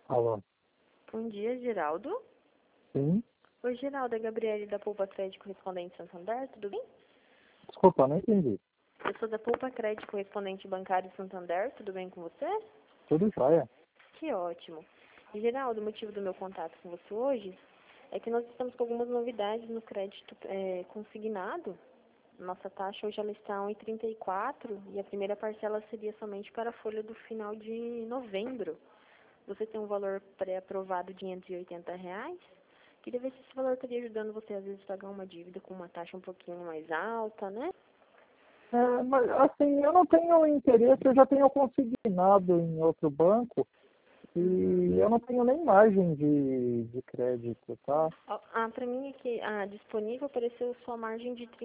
Alô? Bom dia, Geraldo. Sim? Oi, Geraldo, é Gabriele da Poupa Crédito Correspondente Santander, tudo bem? Desculpa, não entendi. Eu sou da Poupa Crédito Correspondente Bancário Santander, tudo bem com você? Tudo jóia? Que ótimo. E, Geraldo, o motivo do meu contato com você hoje é que nós estamos com algumas novidades no crédito consignado. Nossa taxa hoje ela está a 1,34 e quatro e a primeira parcela seria somente para a folha do final de novembro. Você tem um valor pré-aprovado de R$ 580. Queria ver se esse valor estaria ajudando você, às vezes, a pagar uma dívida com uma taxa um pouquinho mais alta, né? Mas assim, eu não tenho interesse, eu já tenho consignado em outro banco Uhum. e eu não tenho nem margem de crédito, tá? Para mim aqui, disponível apareceu sua margem de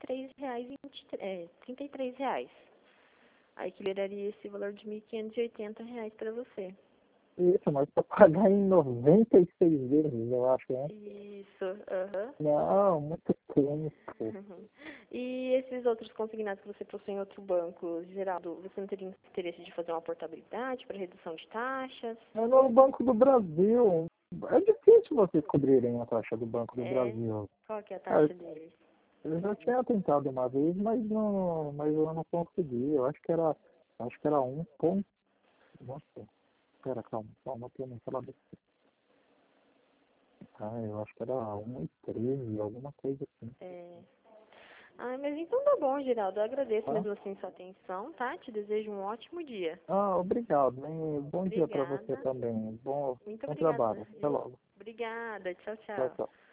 R$ 33,23. Aí que daria esse valor de R$ 1.580 para você. Isso, mas para pagar em 96 vezes, eu acho, né? Isso, aham. Não, muito tempo. Uhum. E esses outros consignados que você possui em outro banco, Geraldo, você não teria interesse de fazer uma portabilidade para redução de taxas? É no Banco do Brasil. É difícil vocês cobrirem a taxa do Banco do É? Brasil. Qual que é a É, taxa deles? eu já tinha tentado uma vez, mas eu não consegui. Acho que era um ponto. Nossa, pera, calma, que eu não falar desse. Ah, eu acho que era 1,13, alguma coisa assim. É. Mas então tá bom, Geraldo. Eu agradeço Tá? mesmo assim sua atenção, tá? Te desejo um ótimo dia. Ah, obrigado, hein? Bom dia para você Obrigada. também. Muito Bom obrigada, trabalho. Até logo. Obrigada. Tchau, Tchau, tchau. tchau.